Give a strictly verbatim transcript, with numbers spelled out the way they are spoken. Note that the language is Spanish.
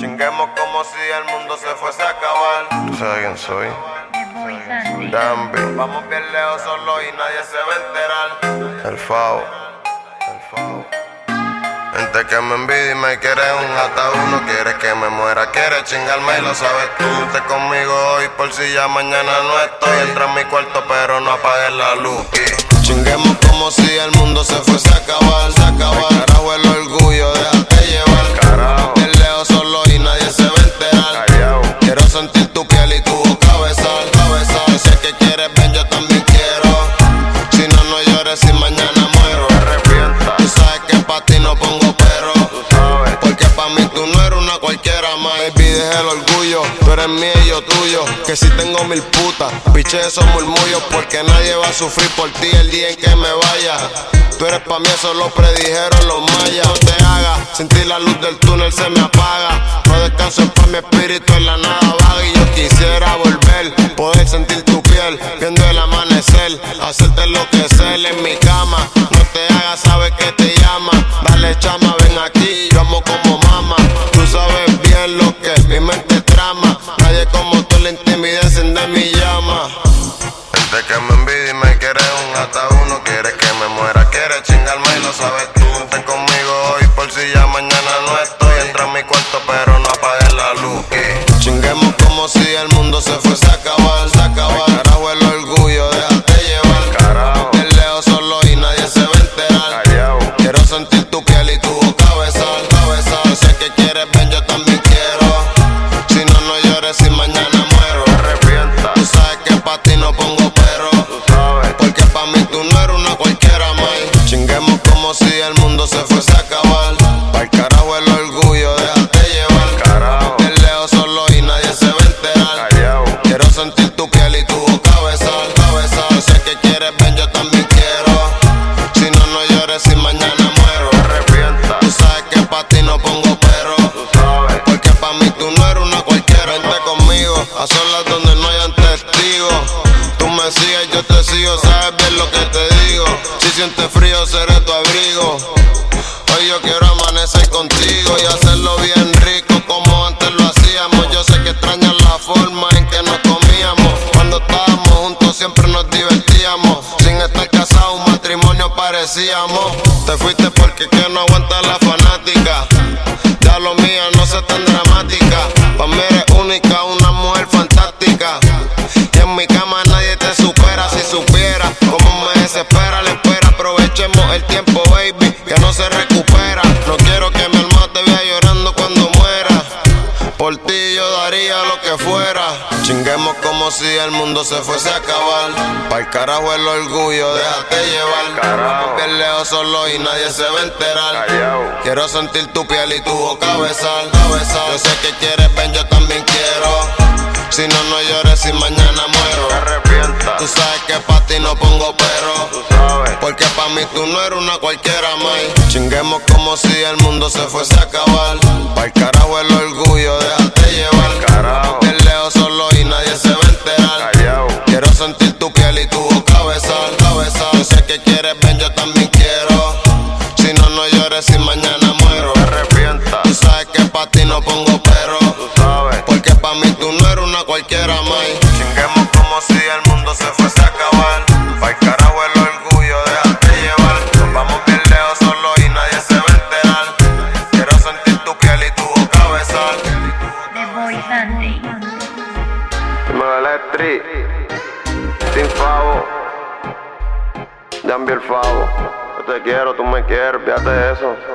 Chinguemos como si el mundo se fuese a acabar. ¿Tú sabes quién soy? Dambi. Vamos bien lejos solo y nadie se va a enterar. El Favo. El Favo. Gente que me envidia y me quiere un ataúd. No quiere que me muera, quiere chingarme y lo sabes tú. Esté conmigo hoy por si ya mañana no estoy. Entra en mi cuarto pero no apagues la luz. Y chinguemos como si el mundo se fuese a acabar. Se acaba, carajo el orgullo, déjate llevar. Carajo. Bien lejos solo y nadie se va a enterar. Callao. Quiero sentir tu piel y tu boca besar, besar. Yo sé que quieres ven, yo también quiero. Si no, no llores si mañana muero. Te arrepientas. Tú sabes que pa' ti no pongo pero. Tú sabes. Porque pa' mí tú no eres una cualquiera más. Baby, deja el orgullo, tú eres mío y yo tuyo. Que si tengo mil putas, piche esos murmullos. Porque nadie va a sufrir por ti el día en que me vaya. Tú eres pa' mí, eso lo predijeron los mayas. No te hagas, sentir la luz del túnel se me apaga. No descanso en paz, mi espíritu en la nada vaga. Y yo quisiera volver, poder sentir tu piel, viendo el amanecer, hacerte enloquecer en mi cama. No te hagas, sabes que te llama. Dale chama, ven aquí, yo amo como mama. Tú sabes bien lo que mi mente trama. Nadie como tú, la intimidad enciende mi llama. Gente que me envidia y me quiere un ataúd. No quiere que me muera, quiere chingarme y lo sabes tú. Vente conmigo hoy por si ya mañana no estoy. Entra en mi cuarto pero no apagues la luz. Y chinguemos como si el mundo se fuese a acabar. Se acaba, carajo el orgullo, déjate llevar. Carajo. Bien lejos solo y nadie se va a enterar. Callao. Quiero sentir tu piel y tu boca besar, besar. Yo sé que quieres ven, yo también quiero. Si no, no llores si mañana muero. Te arrepientas. Tú sabes que pa' ti no pongo pero. Tú sabes. Porque pa' mí tú no eres una cualquiera más. Chinguemos como si el mundo se fuese a acabar. Pa'l carajo el orgullo, déjate llevar. Carajo. Bien lejos solo y nadie se va a enterar. Callao. Quiero sentir tu piel y tu boca besar, besar. Yo sé que quieres ven, yo también quiero. Si no, no llores si mañana muero. Te arrepientas. Tú sabes que pa' ti no pongo pero. Tú sabes. Porque pa' mí tú no eres una cualquiera. Vente conmigo, a solas donde no hayan testigos. Tú me sigues, yo te sigo, sabes bien lo que te digo. Si sientes frío, seré tu abrigo. Hoy yo quiero amanecer contigo y hacerlo bien rico como antes lo hacíamos. Yo sé que extrañas la forma en que nos comíamos. Cuando estábamos juntos siempre nos divertíamos. Sin estar casados, un matrimonio parecíamos. Te fuiste porque que no aguanta la fanática. Ya lo mío no sé tan dramática. Pa' mí eres única, una mujer fantástica. Y en mi cama nadie te supera. Si supiera cómo me desespera la espera. Aprovechemos el tiempo, baby, que no se recupera. No quiero que mi alma te vea llorando cuando muera. Por ti yo daría lo que fuera. Chinguemos como si el mundo se fuese a acabar. Pa'l carajo el orgullo, déjate llevar. Carajo. Bien lejos solo y nadie se va a enterar. Callao. Quiero sentir tu piel y tu boca besar, besar. Yo sé que quieres ven, yo también quiero. Si no, no llores si mañana muero. Te arrepientas. Tú sabes que pa' ti no pongo pero. Tú sabes. Porque pa' mí tú no eres una cualquiera más. Chinguemos como si el mundo se fuese a acabar. Pa'l carajo el orgullo, déjate llevar. Carajo. Bien lejos solo y nadie se va a enterar. Callao. Quiero sentir tu piel y tu boca besar, besar. Yo sé que quieres ven, yo también quiero. Si no, no llores si mañana muero. Te arrepientas. Tú sabes que pa' ti no pongo pero. Tú sabes. Porque pa' mí tú no eres una cualquiera más. Chinguemos como si el mundo se fuese a acabar. Pa'l carajo el orgullo, déjate llevar. Nos vamos bien lejos solo y nadie se va a enterar. Quiero sentir tu piel y tu boca besar. The Boy Sunday. Me Electric, sin Favo, Dambi el Favo. Yo te quiero, tú me quieres, fíjate de eso.